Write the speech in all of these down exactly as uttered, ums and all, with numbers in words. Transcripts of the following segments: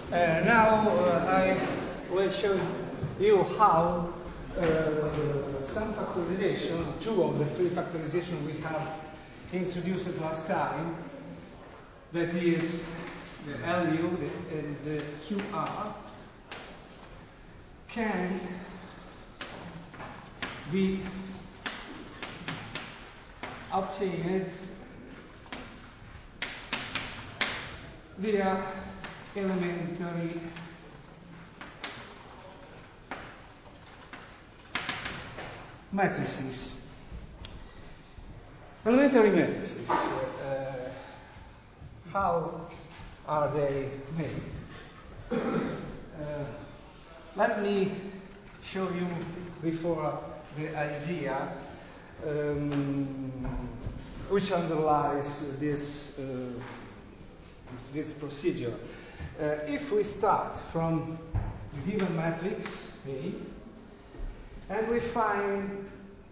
Uh, now uh, I will show you how uh, some factorization, two of the three factorization we have introduced last time, that is the L U and the Q R, can be obtained via elementary matrices. Elementary matrices, uh, how are they made? Uh, let me show you before the idea um, which underlies this, uh, this, this procedure. Uh, if we start from the given matrix A, and we find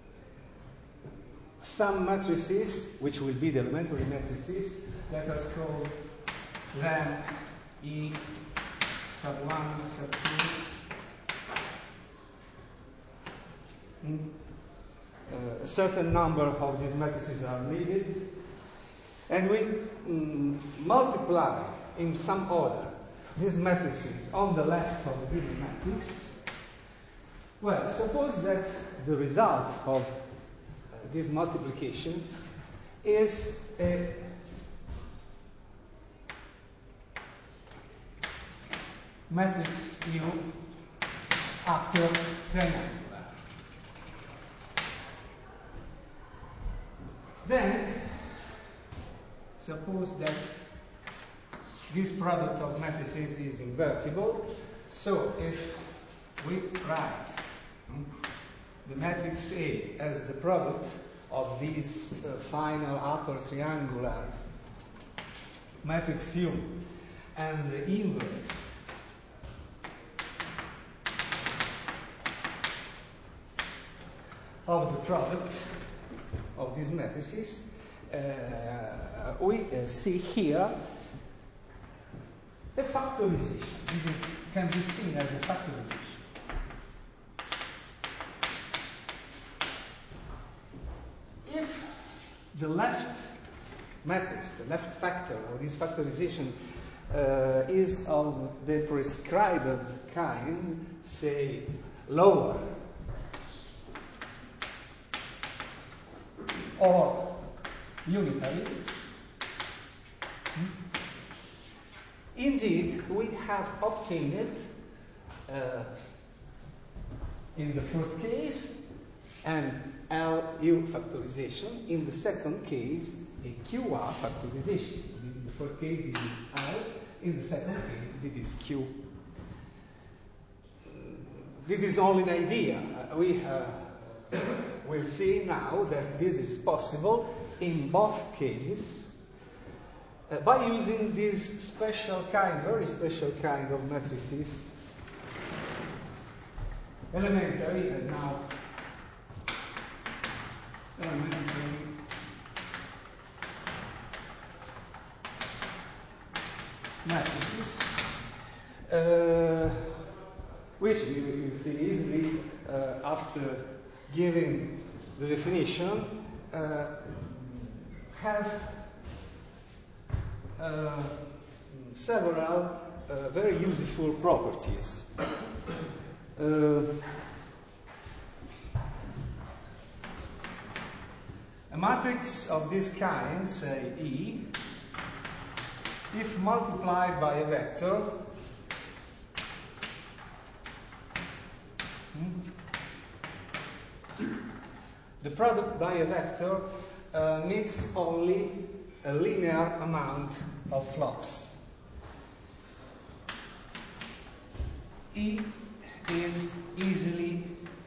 some matrices, which will be the elementary matrices, let us call them E sub one, sub two. Mm. Uh, a certain number of these matrices are needed, and we mm, multiply in some order these matrices on the left of the given matrix. Well, suppose that the result of uh, these multiplications is a matrix U after triangular. Then, suppose that this product of matrices is invertible. So, if we write hmm, the matrix A as the product of this uh, final upper triangular matrix U and the inverse of the product of these matrices, uh, we uh, see here a factorization. This is, can be seen as a factorization. If the left matrix, the left factor of this factorization uh, is of the prescribed kind, say lower or unitary, indeed we have obtained uh, in the first case an L U factorization, in the second case a Q R factorization. In the first case this is L, in the second case this is Q. This is only an idea. Uh, we uh, will see now that this is possible in both cases uh, by using this special kind, very special kind of matrices, elementary and now elementary matrices, uh, which you will see easily uh, after giving the definition, uh, have uh, several uh, very useful properties. Uh, a matrix of this kind, say E, if multiplied by a vector, hmm, the product by a vector uh, needs only a linear amount of flops. E is easily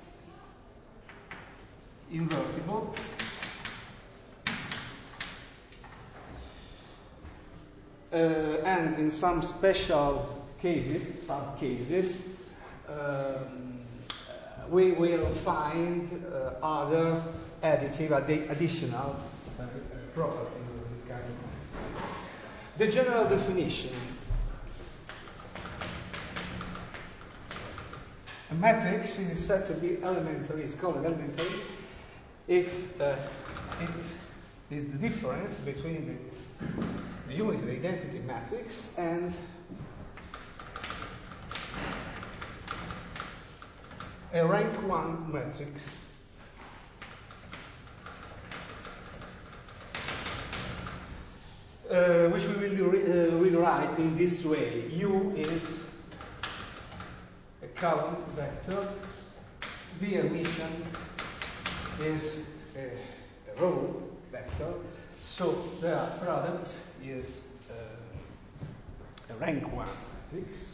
invertible. Uh, and in some special cases, sub-cases, um, we will find uh, other additive, addi additional sorry, uh, properties of this kind of matrix. The general definition A matrix is said to be elementary, it's called elementary, if uh, it is the difference between the, the unitary identity matrix and a rank one matrix. Uh, which we will re uh, rewrite in this way. U is a column vector, V emission is a, a row vector, so the product is uh, a rank one matrix.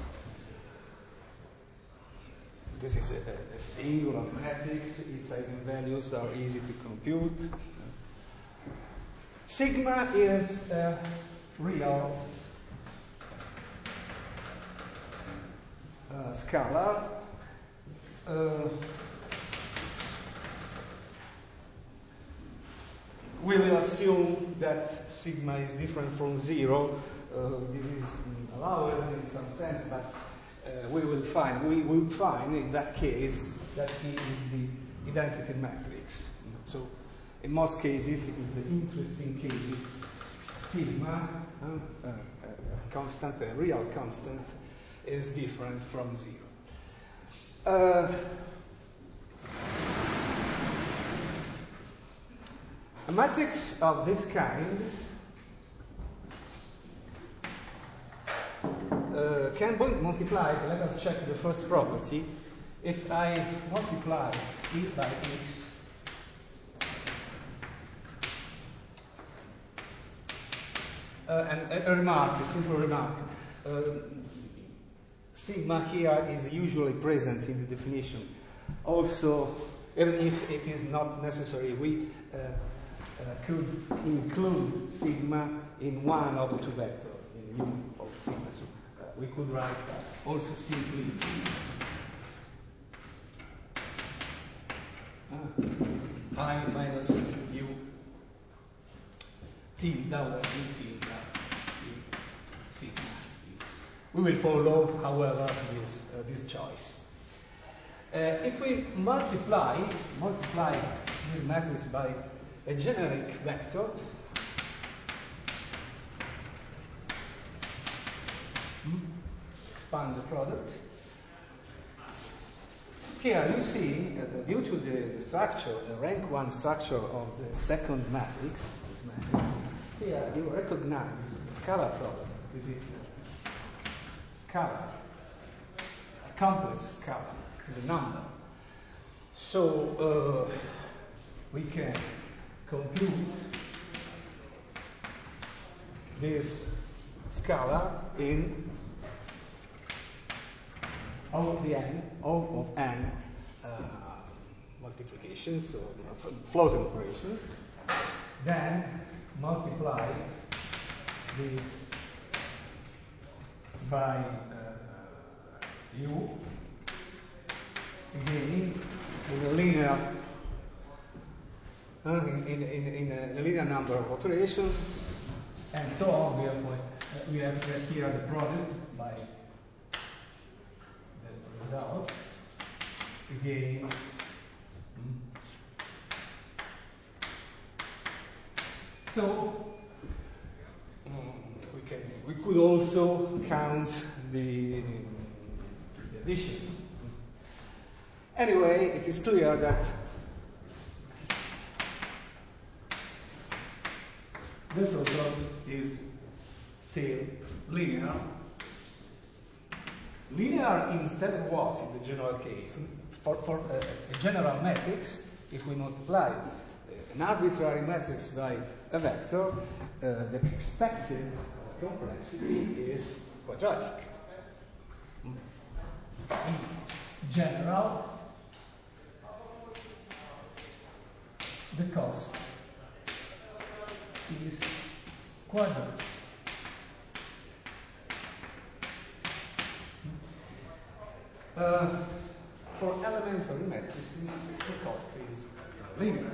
This is a, a singular matrix, its eigenvalues are easy to compute. Sigma is a real uh, scalar. Uh, we will assume that sigma is different from zero. Uh, this is allowed in some sense, but uh, we will find we will find in that case that E is the identity matrix. So, in most cases, in the interesting cases, sigma, uh, uh, a constant, a real constant, is different from zero. Uh, a matrix of this kind uh, can be multiplied. Let us check the first property. If I multiply E by x, Uh, and a, a remark, a simple remark. Uh, sigma here is usually present in the definition. Also, even if it is not necessary, we uh, uh, could include sigma in one of the two vectors, in u of sigma. So uh, we could write also simply uh, I minus u tilde over u tilde u sigma. We will follow, however, this, uh, this choice. Uh, if we multiply, multiply this matrix by a generic vector, hmm, expand the product. Here you see, uh, due to the structure, the rank one structure of the second matrix, this matrix, here you recognize the scalar product. This is a scalar, a complex scalar. It is a number. So uh, we can compute this scalar in O of the n, O of n uh, multiplications, so you know, floating operations, then multiply this by uh, u, again in a linear uh, in, in, in, in a linear number of operations, and so on. We have, uh, we have here the product by the result again. So um, we can we could also count the, the additions. Anyway, it is clear that the result is still linear. Linear instead of what in the general case? For, for a, a general matrix, if we multiply an arbitrary matrix by a vector, uh, the expected complexity is quadratic. In general, the cost is quadratic. Uh, for elementary matrices, the cost is linear.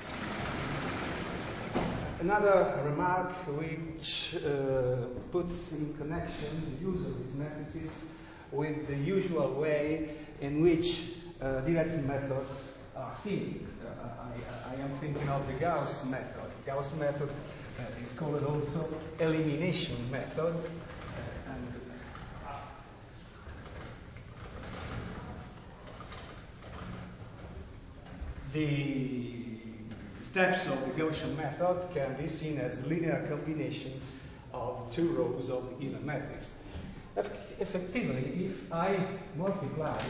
Another remark which uh, puts in connection the use of these matrices with the usual way in which uh, direct methods are seen. Uh, I, I am thinking of the Gauss method. Gauss method uh, is called also elimination method. Uh, and the steps of the Gaussian method can be seen as linear combinations of two rows of a given matrix. Eff- effectively, if I multiply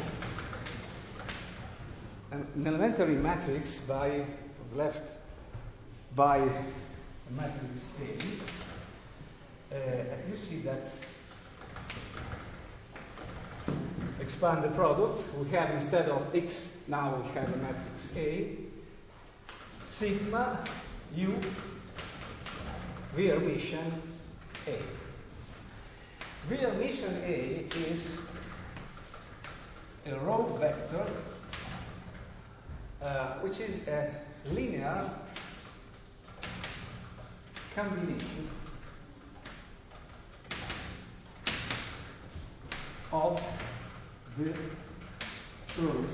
an, an elementary matrix by left by a matrix A, uh, you see that expand the product, we have instead of X, now we have a matrix A, sigma U rearmission A. Rearmission A is a row vector uh, which is a linear combination of the rows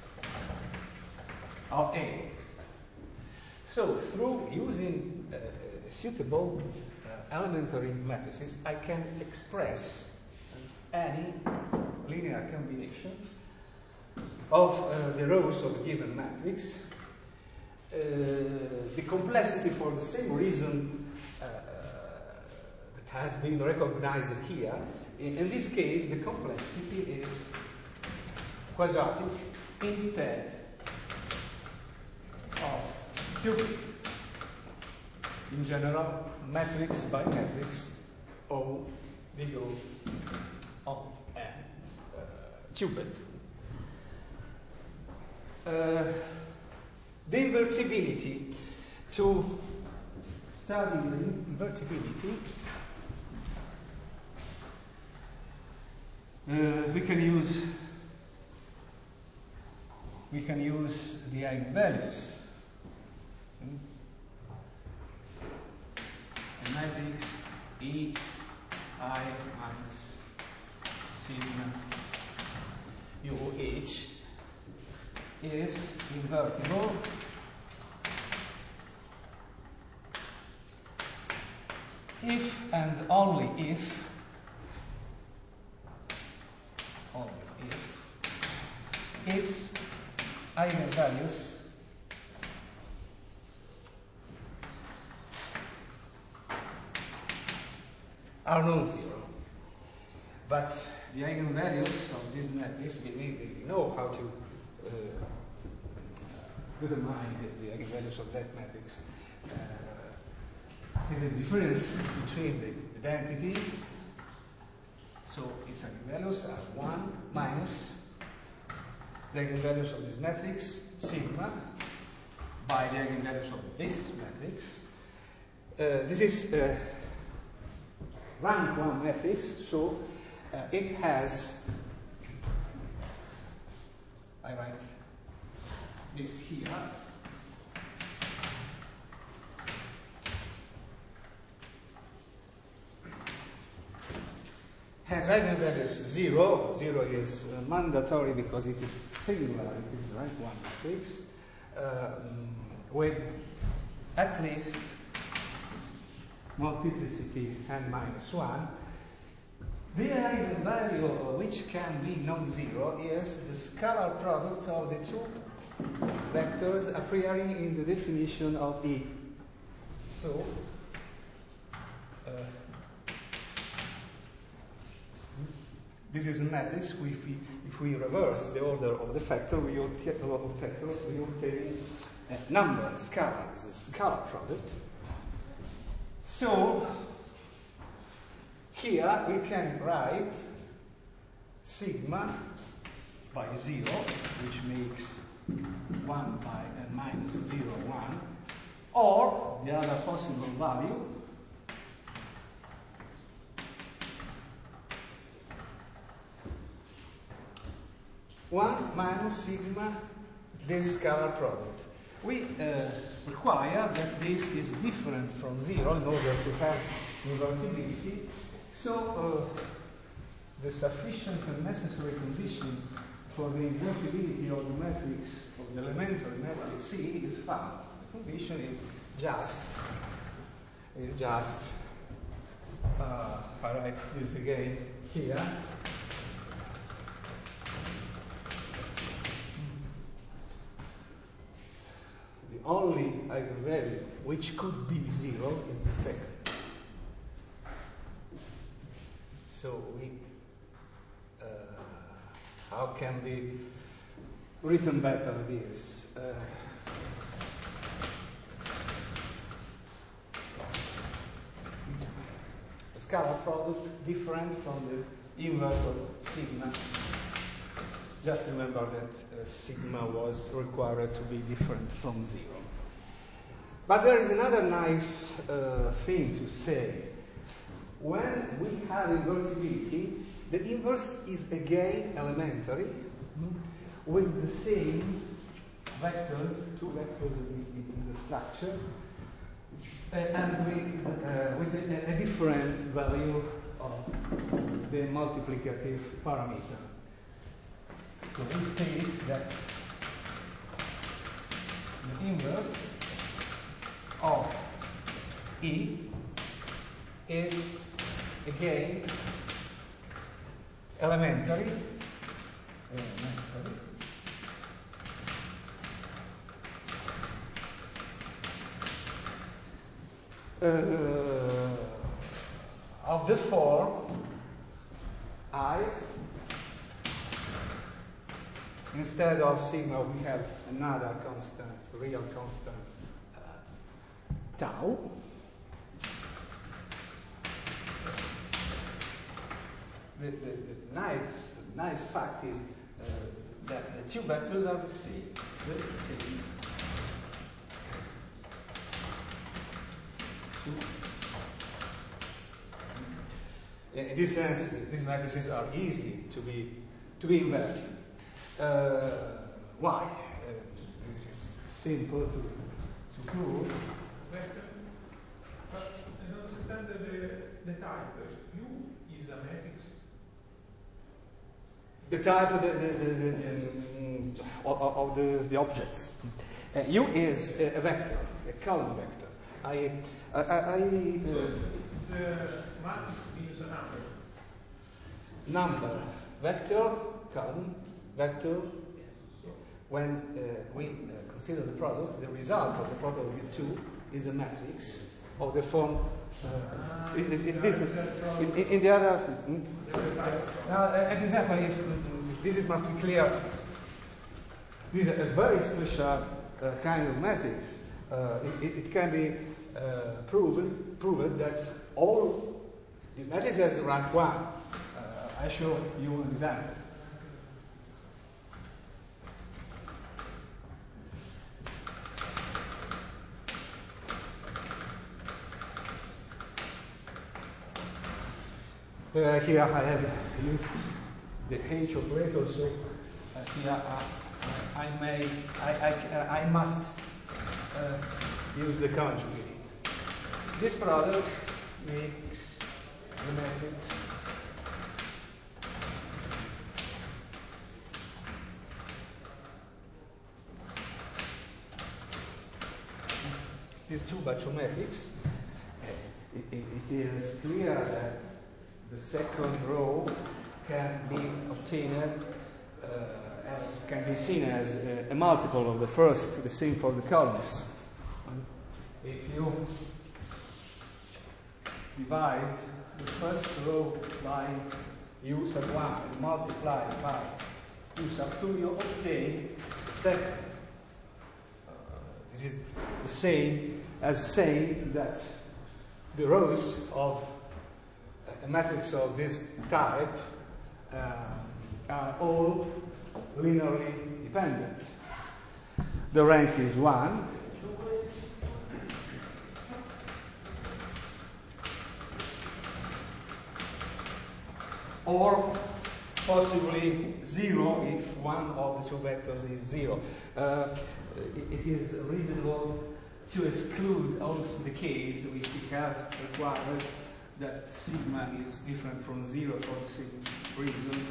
of A. So through using uh, suitable uh, elementary matrices, I can express any linear combination of uh, the rows of a given matrix. Uh, the complexity, for the same reason uh, uh, that has been recognized here, in, in this case the complexity is quadratic instead of cubic. In general, matrix by matrix, O, big O of n uh, cubed. Uh, the invertibility. To study the invertibility, uh, we can use we can use the eigenvalues. Hmm? A matrix E I minus sigma U H is invertible if and only if only if its eigenvalues are non-zero. But the eigenvalues of this matrix, we, we know how to uh, determine the, the eigenvalues of that matrix. Uh, is the difference between the identity, so its eigenvalues are one minus the eigenvalues of this matrix, sigma, by the eigenvalues of this matrix. Uh, this is uh, rank one matrix, so uh, it has, I write this here, has eigenvalues zero. Zero is uh, mandatory because it is singular, it is rank one matrix, uh, with at least multiplicity n minus one. The eigenvalue which can be non-zero is the scalar product of the two vectors appearing in the definition of E. So, uh, this is a matrix. If we, if we reverse the order of the factor, we obtain, of factors, we obtain a number, a scalar. This is a scalar product. So, here we can write sigma by zero, which makes one by n minus zero, one, or the other possible value, one minus sigma this scalar product. We uh, require that this is different from zero in order to have invertibility. So uh, the sufficient and necessary condition for the invertibility of the matrix, of the elementary matrix C is found. The condition is just, is just, uh, I write this again here. The only eigenvalue which could be zero is the second. So we, uh, how can be written better this? Uh, a scalar product different from the inverse of sigma. Just remember that uh, sigma was required to be different from zero. But there is another nice uh, thing to say. When we have invertibility, the inverse is again elementary mm-hmm. with the same vectors, two vectors in, in the structure, uh, and with, uh, with a, a different value of the multiplicative parameter. So we state that the inverse of E is again elementary, elementary uh, of the form I. Instead of sigma, we have another constant, real constant, uh, tau. The, the, the, nice, the nice fact is uh, that the two vectors are the same. The same. In this sense, these matrices are easy to be to be inverted. Uh, why? Uh, this is simple to to prove. Question. But I don't understand the, the type. U is a matrix. The type of the, the, the, the, the of, of the, the objects. Uh, U is a, a vector, a column vector. I, I, I, I So uh, the matrix is a number. Number, vector, column, vector. When uh, we uh, consider the product, the result of the product of these two is a matrix of the form. Uh, is, is, is this in, in, in the other? Mm, uh, exactly. If, if this is, must be clear. This is a very special uh, kind of matrix. Uh, it, it, it can be uh, proven proven that all these matrices rank one. Uh, I show you an example. Uh, here I have used the H operator, so uh, here uh, I may, I, I, uh, I must uh, use the conjugate. This product makes the matrix these two batchometrics. It, it, it is clear that the second row can be obtained uh, as can be seen as a, a multiple of the first, the same for the columns. If you divide the first row by u sub one and multiply by u sub two, you obtain the second. Uh, this is the same as saying that the rows of a matrix of this type uh, are all linearly dependent. The rank is one. Or possibly zero if one of the two vectors is zero. Uh, it, it is reasonable to exclude also the case which we have required that sigma is different from zero for the same reason.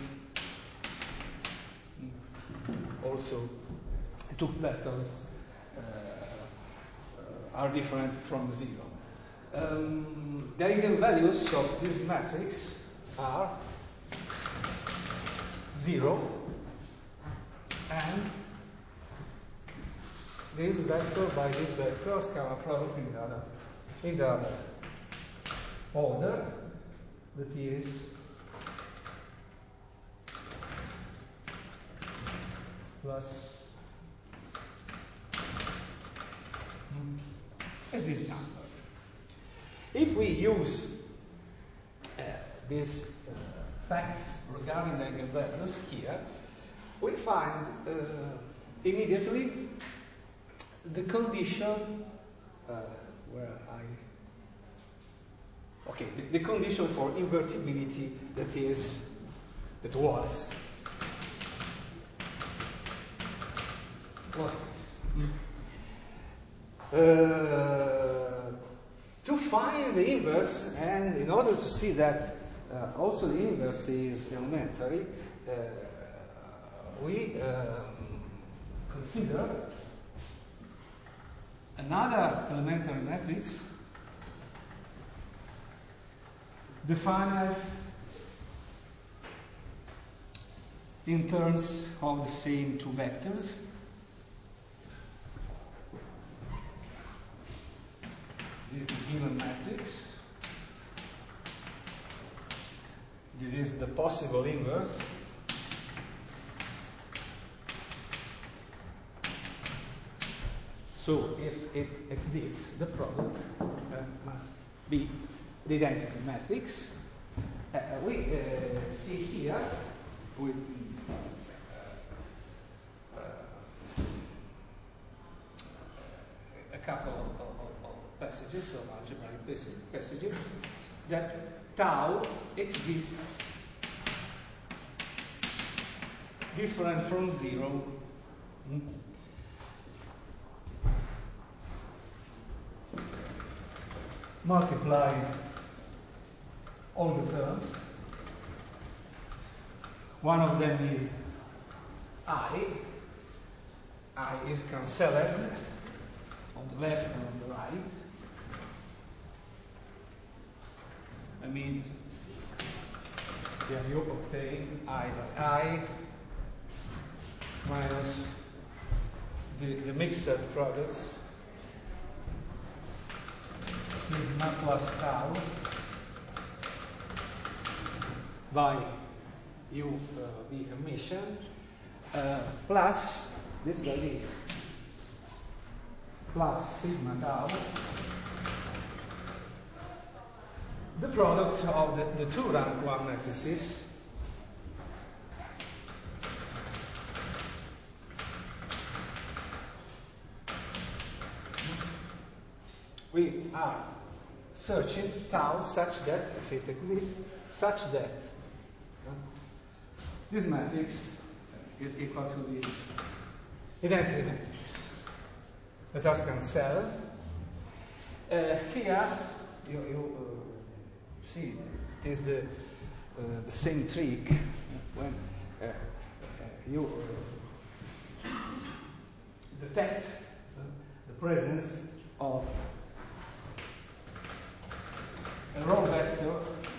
Also, two petals uh, uh, are different from zero. Um, the eigenvalues of this matrix are zero and this vector by this vector, scalar product in the other, in the other order, that is plus mm, is this number. If we use uh, these uh, facts regarding the eigenvalues here, we find uh, immediately the condition uh, where I okay the, the condition for invertibility that is that was was this. Uh, to find the inverse, and in order to see that uh, also the inverse is elementary, uh, we um, consider another elementary matrix defined in terms of the same two vectors. This is the given matrix. This is the possible inverse. So if it exists, the product uh, must be the identity matrix. Uh, we uh, see here with uh, uh, a couple of, of, of passages, of algebraic passages, that tau exists different from zero. Mm. Multiply all the terms. One of them is I. I is cancelled on the left and on the right. I mean, yeah, you obtain I by I minus the, the mixed products sigma plus tau by u uh, v emission uh, plus this is like this plus sigma tau, the product of the, the two rank one matrices we are searching tau such that, if it exists, such that uh, this matrix is equal to the identity matrix. Let us cancel. Uh, here, you, you uh, see, it is the, uh, the same trick when uh, uh, you uh, detect uh, the presence of a row vector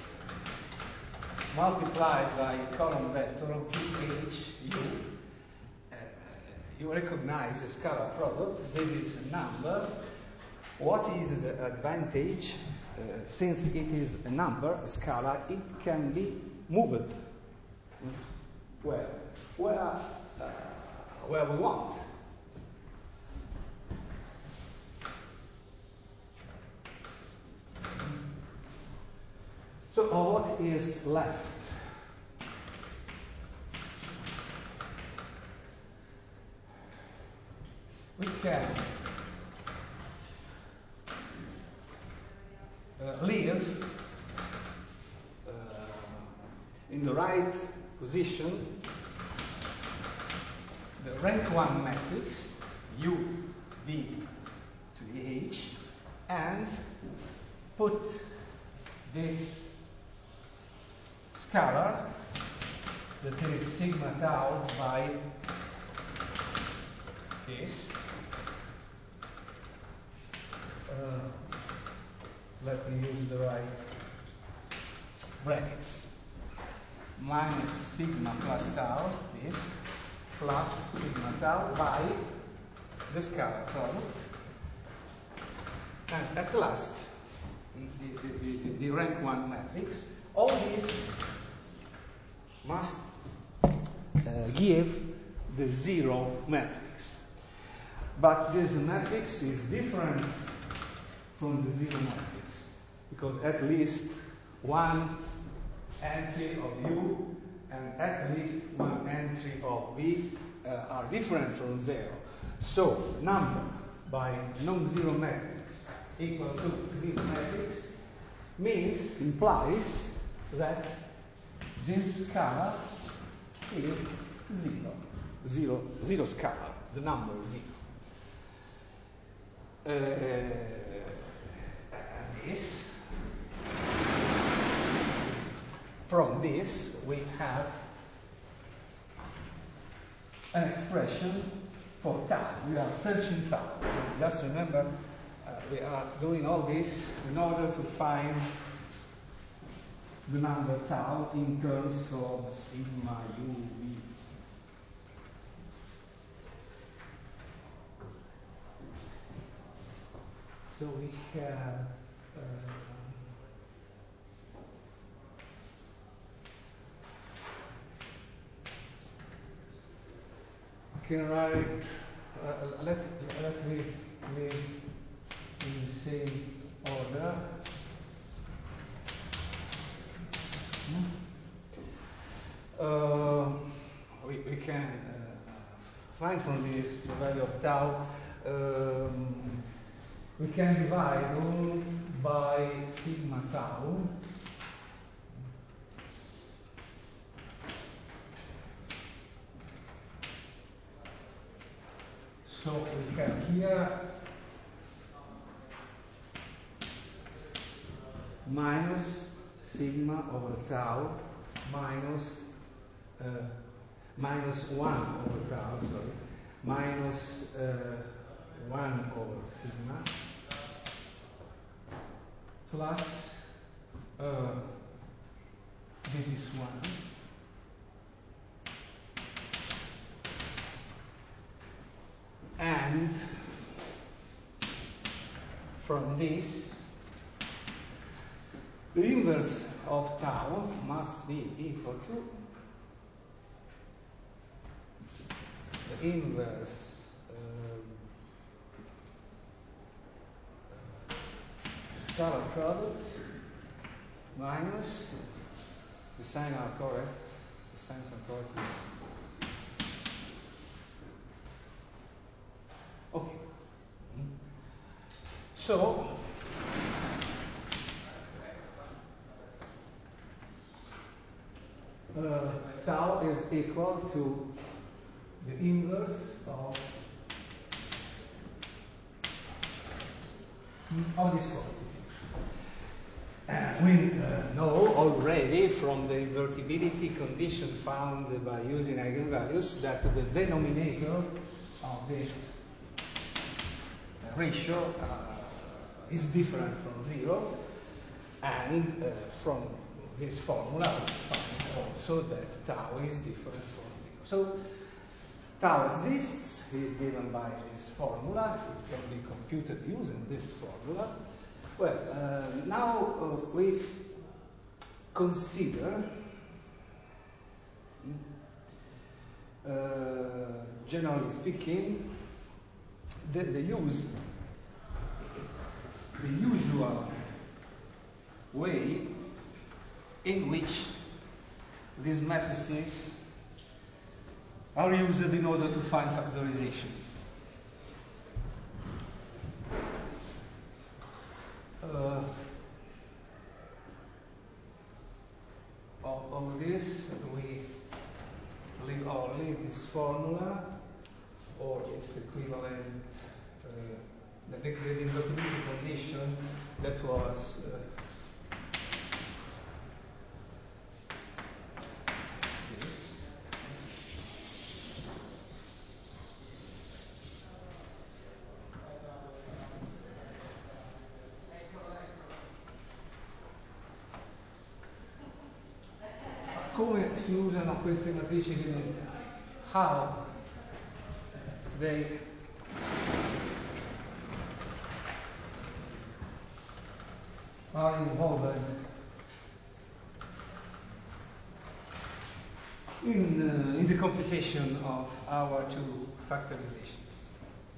multiplied by a column vector of H U. Uh, you recognize a scalar product. This is a number. What is the advantage? Uh, since it is a number, a scalar, it can be moved. Where? Where, uh, where we want. So what is left? We can uh, leave uh, in the right position the rank one matrix U, V to H and put this scalar that is sigma tau by this. Uh, let me use the right brackets. Minus sigma plus tau, this, plus sigma tau by the scalar product. And at last, the, the, the, the rank one matrix. All these must uh, give the zero matrix. But this matrix is different from the zero matrix, because at least one entry of U and at least one entry of V uh, are different from zero. So, number by non-zero matrix equal to zero matrix means, implies that this scalar is zero. Zero, zero scalar, the number zero. Uh, this. From this, we have an expression for tau. We are searching tau. Just remember, uh, we are doing all this in order to find the number tau in terms of sigma u v. So we have uh, can write, uh, let, let me live in the same order. Uh, we, we can uh, find from this the value of tau. Um, we can divide all by sigma tau. So we have here minus sigma over tau minus uh, minus one over tau, sorry, minus uh, one over sigma plus uh, this is one. And from this, the inverse of tau must be equal to the inverse um, scalar product minus, the signs are correct, the signs are correct, yes. Okay. So, uh, tau is equal to the inverse of, of this quantity. And we uh, know already from the invertibility condition found by using eigenvalues that the denominator of this ratio uh, is different from zero, and uh, from this formula we find also that tau is different from zero. So tau exists, is given by this formula, it can be computed using this formula. Well, uh, now uh, we consider, uh, generally speaking, the, the use, the usual way in which these matrices are used in order to find factorizations. Uh, of, of this, we leave only this formula or its equivalent, uh, the, the invertibility condition that was uh, come si usano queste matrici ridotte? How they are involved in, uh, in the computation of our two factorizations.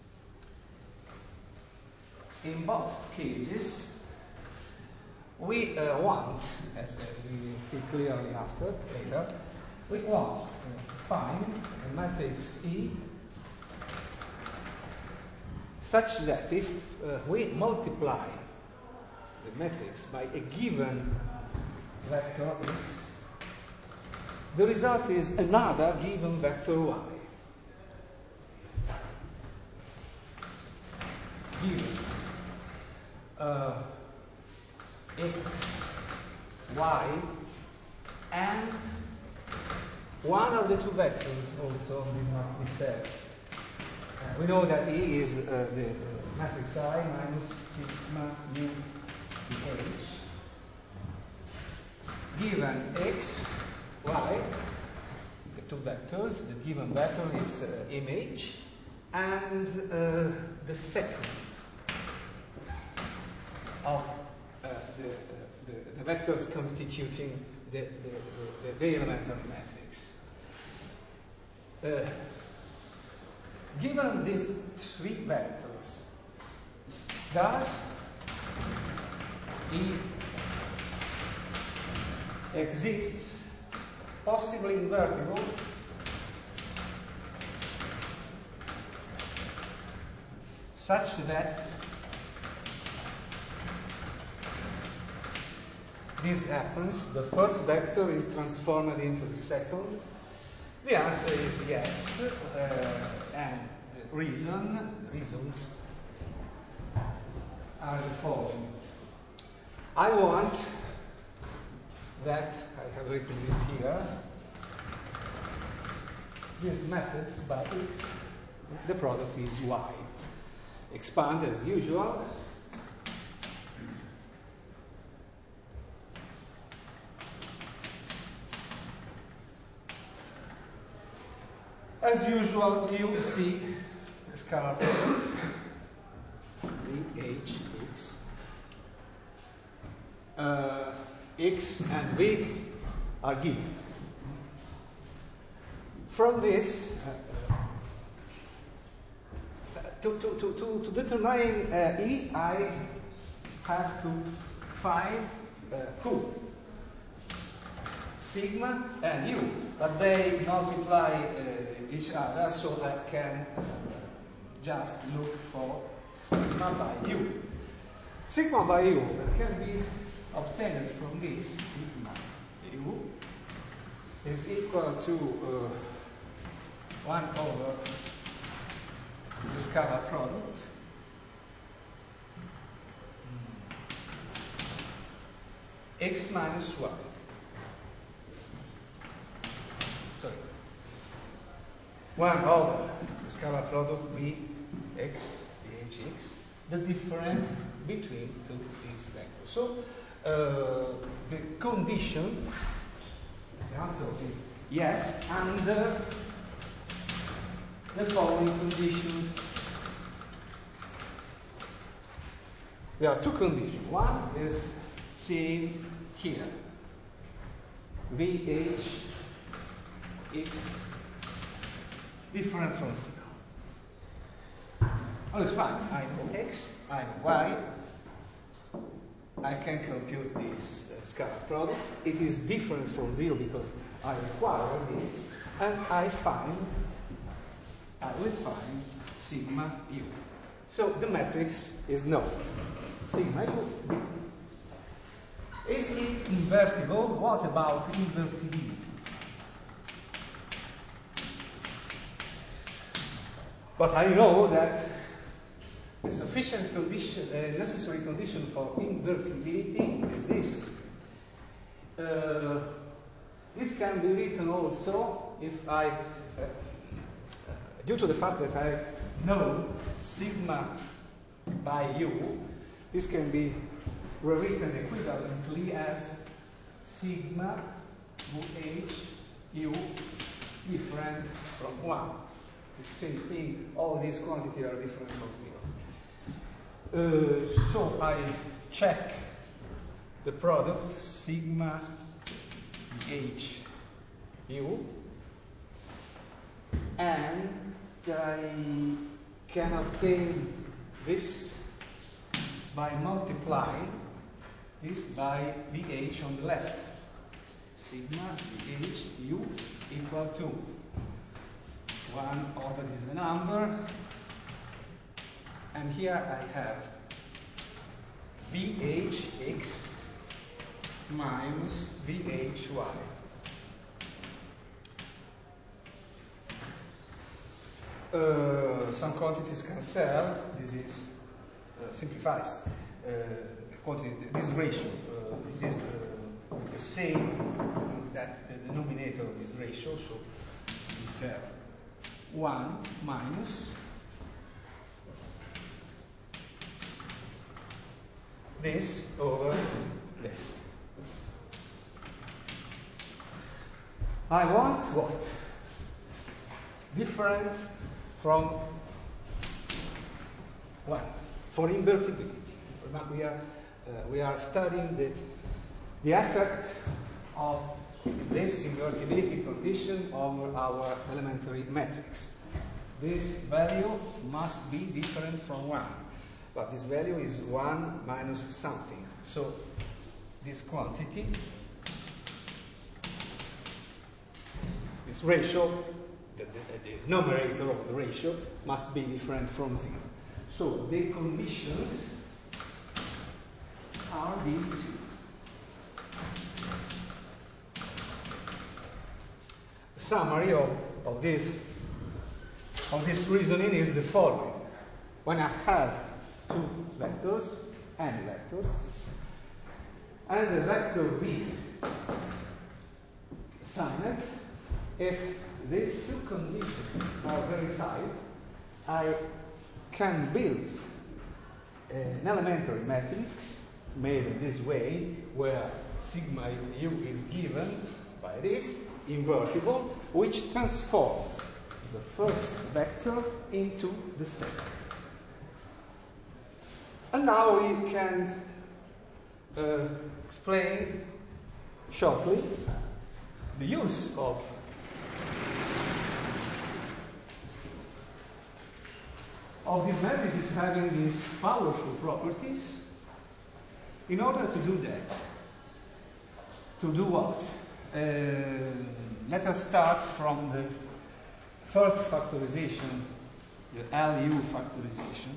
In both cases, we uh, want, as we will see clearly after, later, we want to find a matrix E such that if uh, we multiply the matrix by a given vector x, the result is another given vector y. Given uh, x, y, and one of the two vectors also, this must be said. Uh, we know that E is uh, the uh, matrix I minus sigma mu h. Given x, y, the two vectors, the given vector is uh, image, and uh, the second of uh, the, the, the vectors constituting the, the, the, the elementary matrix. Uh, given these three vectors, does E exists, possibly invertible, such that this happens, the first vector is transformed into the second? The answer is yes, uh, and the reason, reasons are the following. I want that, I have written this here, this matrix by x, the product is y. Expand as usual. As usual, you see the scalar product, V H x. Uh, x and v are given. From this, uh, to, to, to, to, to determine uh, E, I have to find uh, who? Sigma and u, but they multiply uh, each other, so I can just look for sigma by u. Sigma by u can be obtained from this. Sigma u is equal to uh, one over the scalar product x minus one. Sorry. one over the scalar product b x, bhx, the difference between two these vectors. So uh, the condition, the answer is yes, under the following conditions. There are two conditions. One is seen here. V H x different from zero. Oh, it's fine. I know x, I know y. I can compute this uh, scalar product. It is different from zero because I require this, and I find, I will find sigma u. So the matrix is known. Sigma u. Is it invertible? What about invertibility? But I know that the sufficient condition, uh, necessary condition for invertibility is this. Uh, this can be written also if I, uh, uh, due to the fact that I know sigma by u, this can be rewritten equivalently as sigma H U different from one. The same thing, all these quantities are different from zero. Uh, so I check the product sigma H U, and I can obtain this by multiplying this by V H on the left. Sigma V H U equal to one over this number, and here I have V H X minus V H Y. Uh, some quantities cancel. This is uh, simplifies uh, quantity. This ratio. Uh, this is uh, the same that the denominator of this ratio. So we have one minus this over this. I want what? Different from one. For invertibility. We are, uh, we are studying the, the effect of this invertibility condition over our elementary matrix. This value must be different from one. But this value is one minus something. So this quantity, this ratio, the, the, the numerator of the ratio, must be different from zero. So the conditions are these two. The summary of, of, this, of this reasoning is the following. When I have two vectors, n vectors, and the vector v assigned, if these two conditions are verified, I can build an elementary matrix made in this way, where sigma u is given by this invertible, which transforms the first vector into the second. And now we can uh, explain shortly the use of of these matrices having these powerful properties. In order to do that, to do what? Uh, let us start from the first factorization, the L U factorization.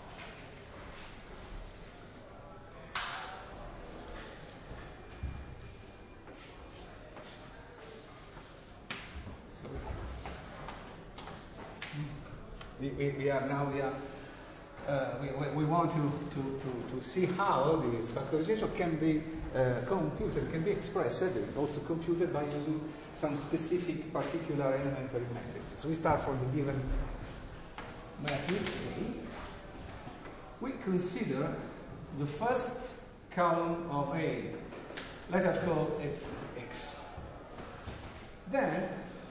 So we, we, we are now we are uh, we, we want to, to, to, to see how this factorization can be uh, computed, can be expressed, and also computed by using some specific particular elementary matrices. So we start from the given matrix A. We consider the first column of A. Let us call it X. Then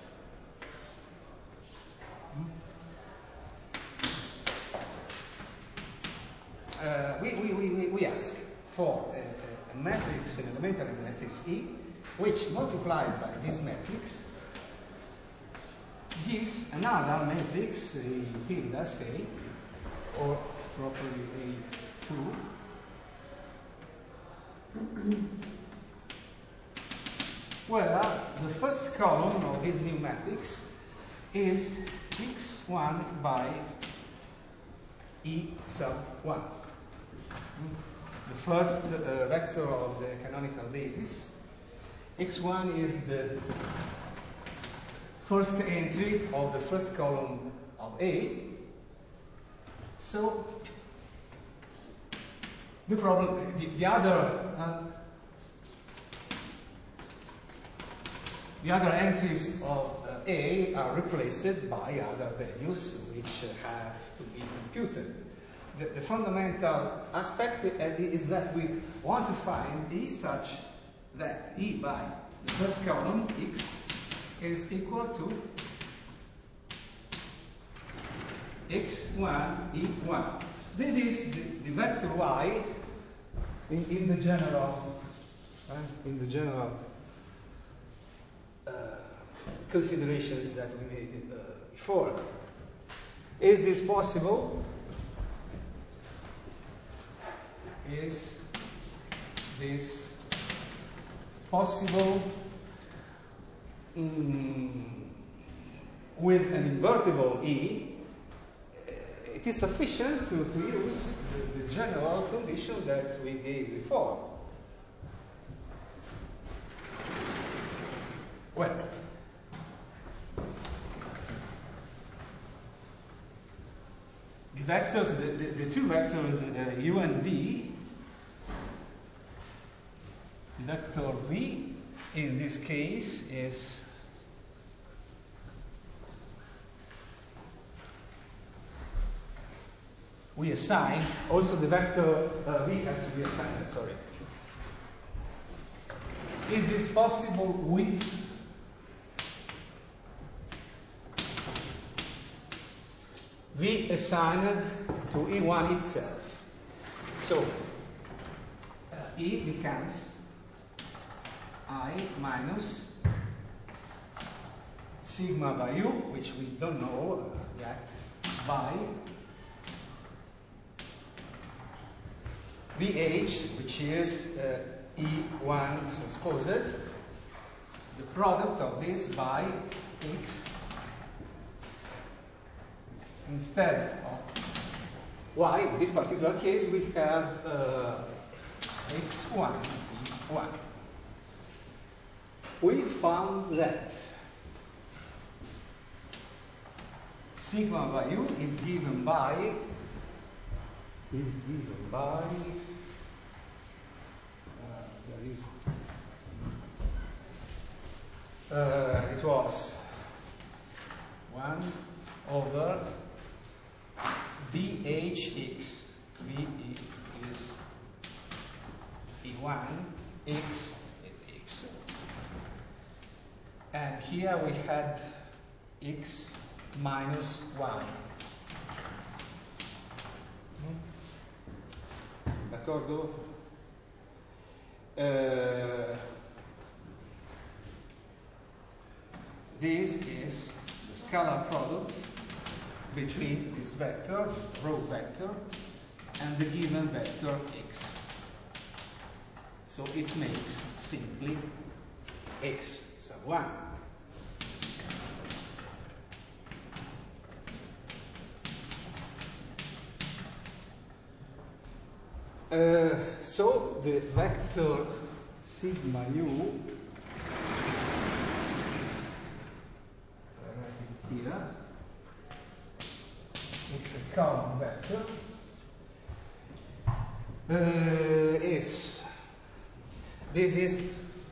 uh, we, we, we, we ask for a, a matrix, an elementary matrix E, which multiplied by this matrix gives another matrix, A tilde, say, or properly A two, where the first column of this new matrix is x one by E sub one. The first uh, vector of the canonical basis. x one is the first entry of the first column of A. So the problem, the, the other uh, the other entries of uh, A are replaced by other values which uh, have to be computed. The, the fundamental aspect is that we want to find E such that E by the first column, x, is equal to x one, e one. This is the, the vector y in, in the general, uh, in the general uh, considerations that we made uh, before. Is this possible? Is this possible mm, with an invertible E? It is sufficient to, to use the, the general condition that we gave before. Well, the vectors, the, the, the two vectors uh, u and v, vector v in this case is we assign, also the vector uh, v has to be assigned, sorry. Is this possible with v assigned to E one itself? So, uh, E becomes I minus sigma by u, which we don't know uh, yet, by V H, which is uh, E one transposed, the product of this by x instead of y. In this particular case, we have uh, x one, E one. We found that sigma by u is given by is given by uh, there is uh, it was one over V H x. V is E one, x is x. And here we had x minus y. D'accordo? Uh, this is the scalar product between this vector, this row vector, and the given vector x. So it makes simply x sub one. Uh, so the vector sigma u, uh, here, it's a column vector, uh, is, this is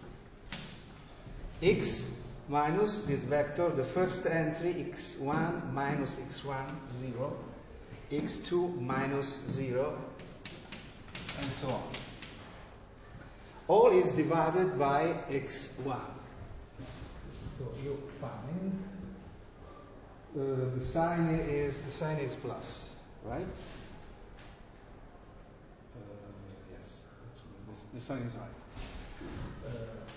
x minus this vector, the first entry x one minus x one, zero, x two minus zero, and so on. All is divided by x one. So you find uh, the sign is the sign is plus, right? Uh, yes, the, the sign is right. Uh,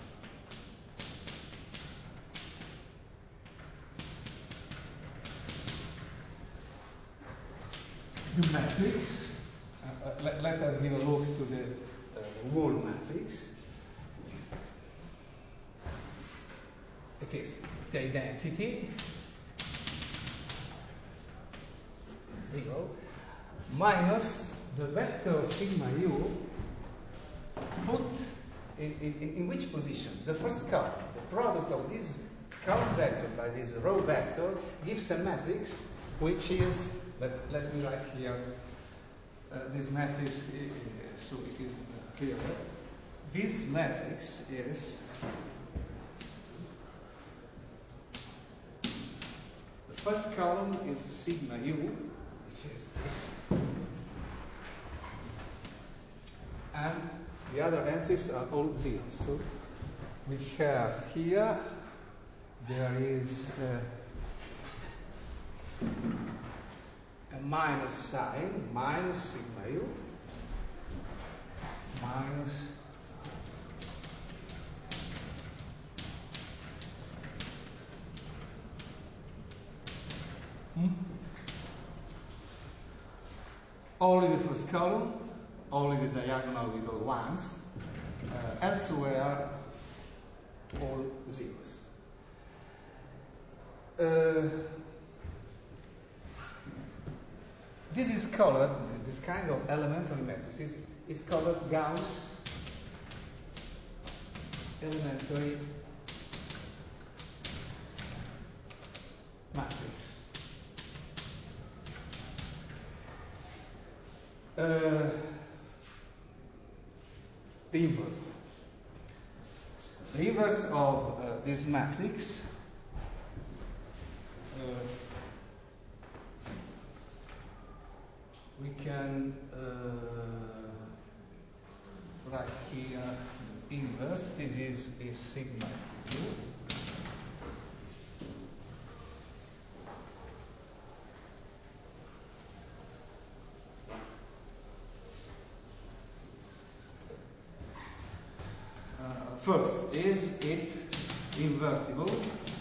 the matrix. Uh, uh, let, let us give a look to the uh, whole matrix. It is the identity zero minus the vector sigma u put in, in, in which position? The first column. The product of this column vector by this row vector gives a matrix which is, let, let me write here, uh, this matrix, uh, so it is clear. This matrix is the first column is sigma u, which is this, and the other entries are all zeros. So we have here, there is uh, a minus sign, minus sigma u, minus hmm? only the first column, only the diagonal with all ones, uh, elsewhere all zeros. Uh, this is colored, this kind of elementary matrix is, is called Gauss elementary matrix. Uh, the inverse. The inverse of uh, this matrix uh, we can uh, write here the inverse. This is a sigma u. Uh, first, is it invertible?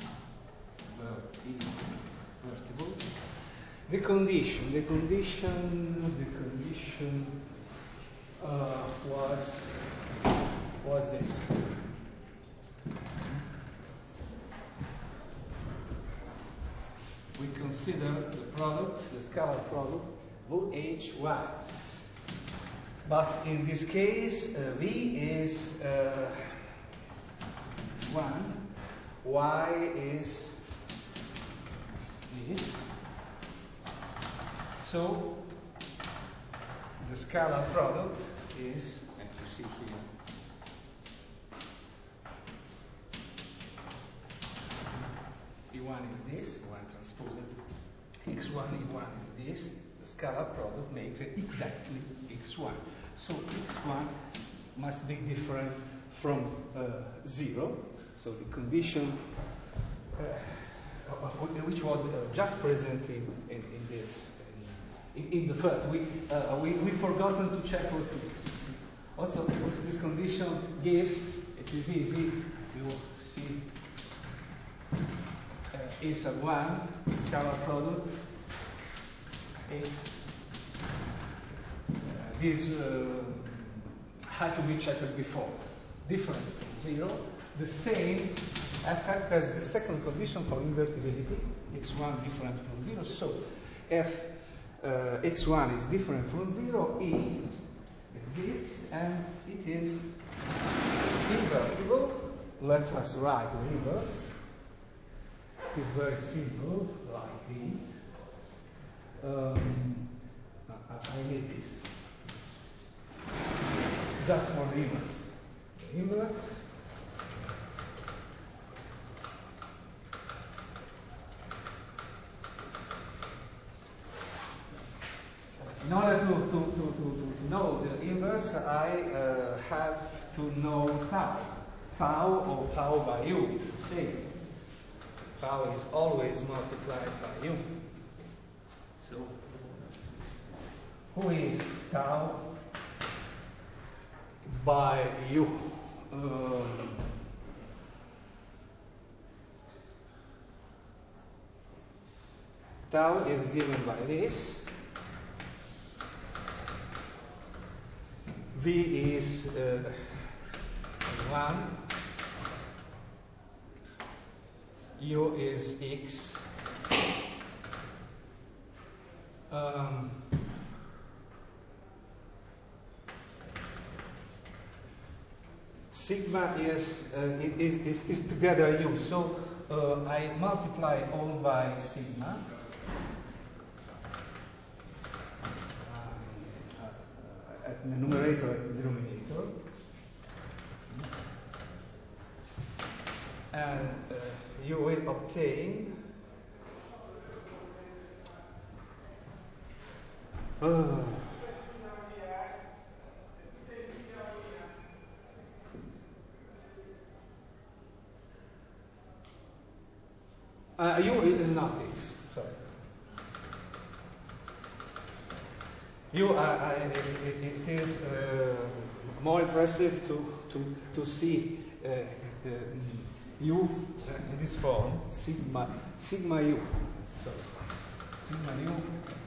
Invertible. The condition, the condition, the condition uh, was was this. We consider the product, the scalar product, V H Y. But in this case, uh, V is uh, one, Y is this. So the scalar product is, and you see here, E one is this, one transposed, X one E one is this, the scalar product makes it exactly X one. So X one must be different from uh, zero, so the condition uh, which was uh, just present in, in, in this, in, in the first, we, uh, we, we forgotten to check also this. Also, also this condition gives, it is easy, you see, uh, is a one, scalar product, X. Uh, this uh, had to be checked before. Different from zero. The same effect as the second condition for invertibility, X one different from zero. So, if uh, X one is different from zero, E exists and it is invertible. Let us write the inverse. It is very simple, like the. Um, I, I need this. Just for the inverse. The inverse. In order to, to, to, to, to know the inverse, I uh, have to know tau. Tau or tau by u is the same. Tau is always multiplied by u. So, who is tau by u? Um, tau is given by this. V is uh, one, U is X. Um, sigma is, uh, is, is, is together U, so uh, I multiply all by sigma. At the numerator and the denominator, and uh, you will obtain uh, Uh, U is not X, sorry. U, uh, uh, it, it, it is uh, more impressive to, to, to see uh, uh, U uh, in this form, sigma, sigma U. Sorry. Sigma U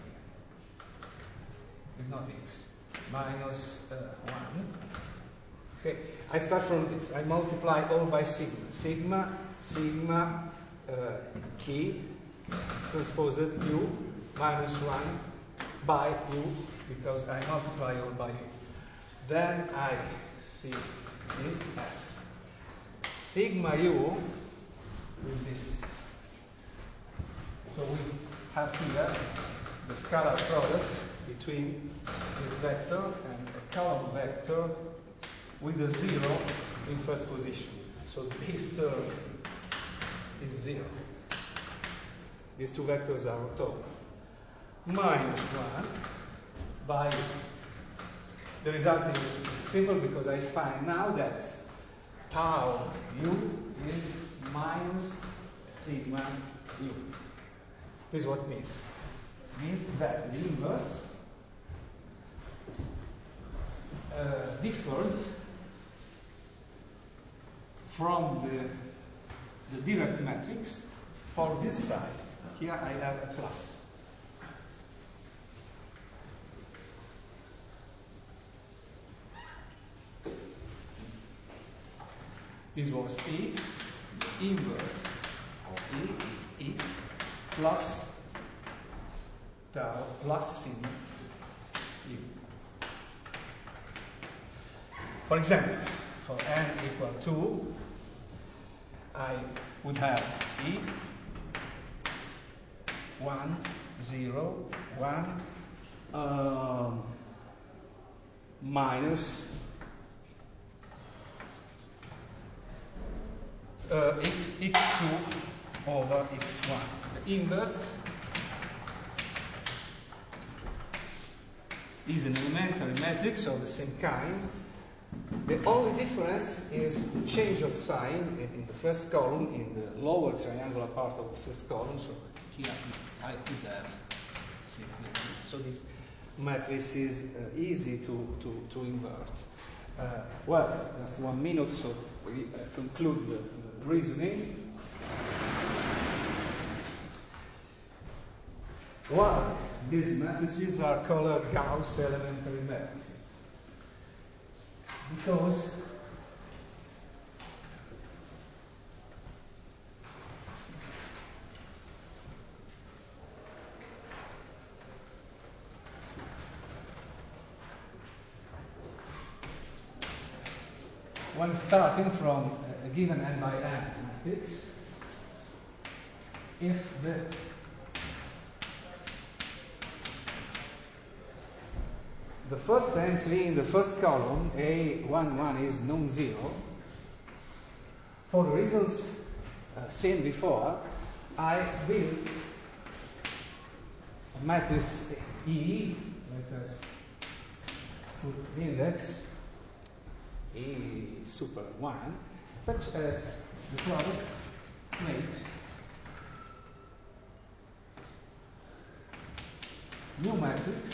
is not X, minus uh, one. Okay, I start from this. I multiply all by sigma. Sigma, sigma, uh, E, transposed U, minus one by U, because I multiply all by U. Then I see this as sigma U is this. So we have here the scalar product between this vector and a column vector with a zero in first position. So this term is zero. These two vectors are orthogonal. Minus one by U. The result is simple because I find now that tau U is minus sigma U. This is what it means. It means that the inverse uh, differs from the, the Dirac matrix for this side. Here I have a plus. This was E. The inverse of E is E plus tau plus sigma U. For example, for n equal to, I would have E one, zero, one, um, minus uh, x, x2 over x1. The inverse is an elementary matrix of the same kind. The only difference is the change of sign in, in the first column, in the lower triangular part of the first column. So here I could have simply this. So this matrix is uh, easy to, to, to invert. Uh, well, just one minute, so we uh, conclude the, the reasoning. Why these matrices are called Gauss elementary matrices? Because when starting from a given n by n matrix, if the the first entry in the first column, A one one, is non-zero, for the reasons uh, seen before, I will matrix E, let us put the index E super one, such as the product makes new matrix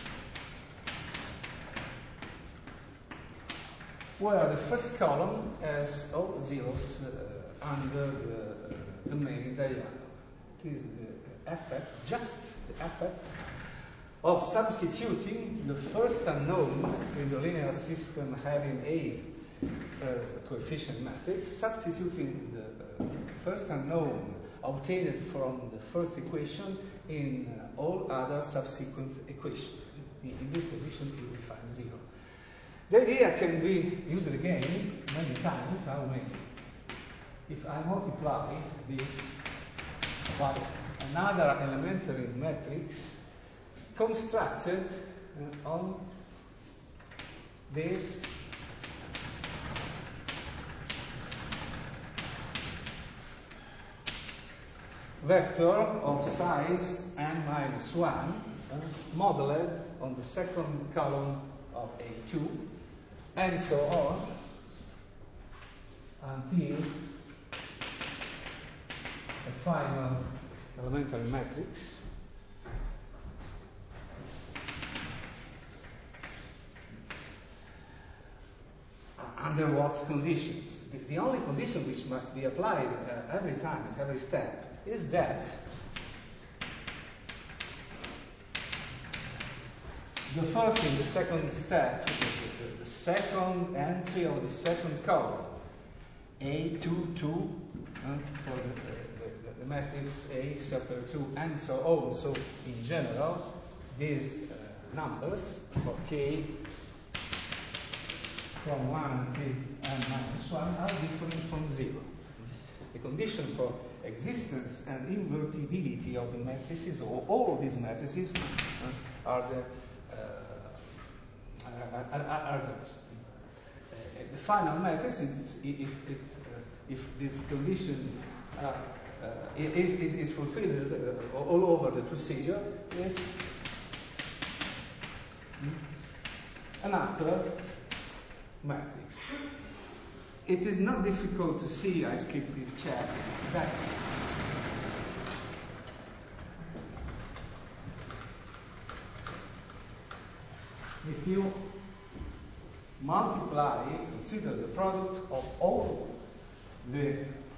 where the first column has all zeros uh, under the, the main diagonal. It is the effect, just the effect of substituting the first unknown in the linear system having A as a coefficient matrix, substituting the uh, first unknown obtained from the first equation in uh, all other subsequent equations. In, in this position, you will find zero. The idea can be used again many times. How many? If I multiply this by another elementary matrix constructed uh, on this vector of size n minus one, uh, modeled on the second column of A two, and so on, until a final elementary matrix. Under what conditions? The, the only condition which must be applied uh, every time, at every step, is that the first and the second step, the, the, the second entry of the second column, A two, two, uh, for the, the, the, the matrix A, chapter two, and so on. So, in general, these uh, numbers for K from one until n minus one are different from zero. The condition for existence and invertibility of the matrices, or all of these matrices, uh, are the uh, are, are, are those. Uh, the final matrix, is, if, if, uh, if this condition uh, uh, is, is, is fulfilled uh, all over the procedure, is an upper matrix. It is not difficult to see, I skip this check, that if you multiply, consider the product of all the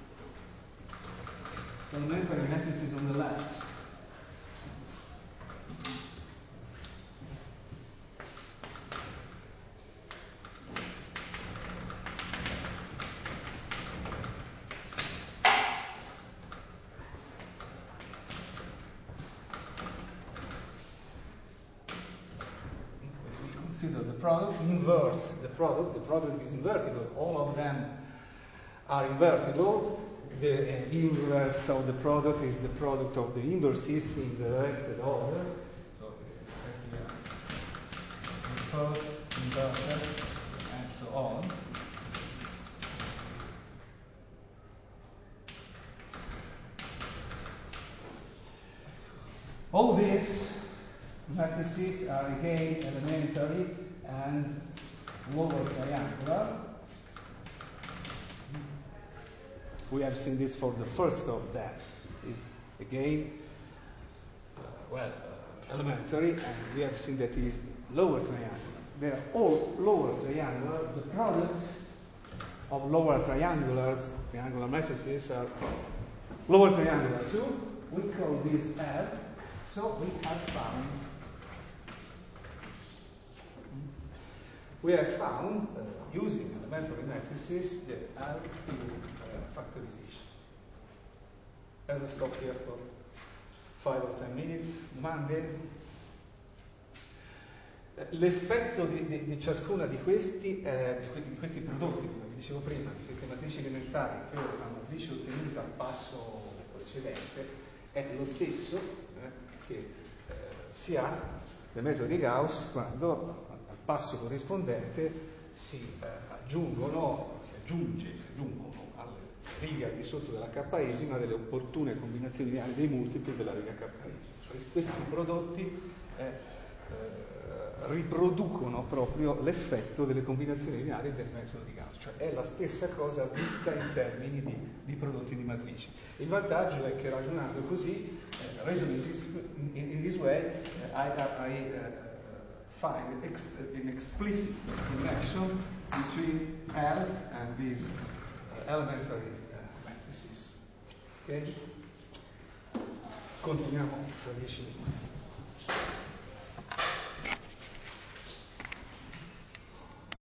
elementary matrices on the left, consider the product, invert the product, the product is invertible, all of them are invertible, the uh, inverse of the product is the product of the inverses in the rested order, so uh, first, inverted, and so on. All these matrices are again elementary and lower triangular. We have seen this for the first of them. Is again, uh, well, uh, elementary, and we have seen that it is lower triangular. They are all lower triangular. The product of lower triangulars, triangular matrices, are lower triangular too. We call this L. So we have found we have found uh, using elementary matrices the L Q uh, factorization. As I stop here for five or ten minutes, domande? L'effetto di, di, di ciascuna di questi, eh, di questi prodotti, come dicevo prima, di queste matrici elementari per la matrice ottenuta al passo precedente, è lo stesso eh, che eh, si ha nel metodo di Gauss quando al passo corrispondente si eh, aggiungono, si aggiunge, si aggiungono alle righe al di sotto della k-esima delle opportune combinazioni lineari dei multipli della riga k-esima. Cioè, questi prodotti eh, eh, riproducono proprio l'effetto delle combinazioni lineari del metodo di Gauss, cioè è la stessa cosa vista in termini di, di prodotti di matrici. Il vantaggio è che ragionando così, uh, reasoning this, in, in this way, uh, I, I uh, find ex, an explicit connection between L and these uh, elementary uh, matrices. Ok? Continuiamo tra dieci minuti.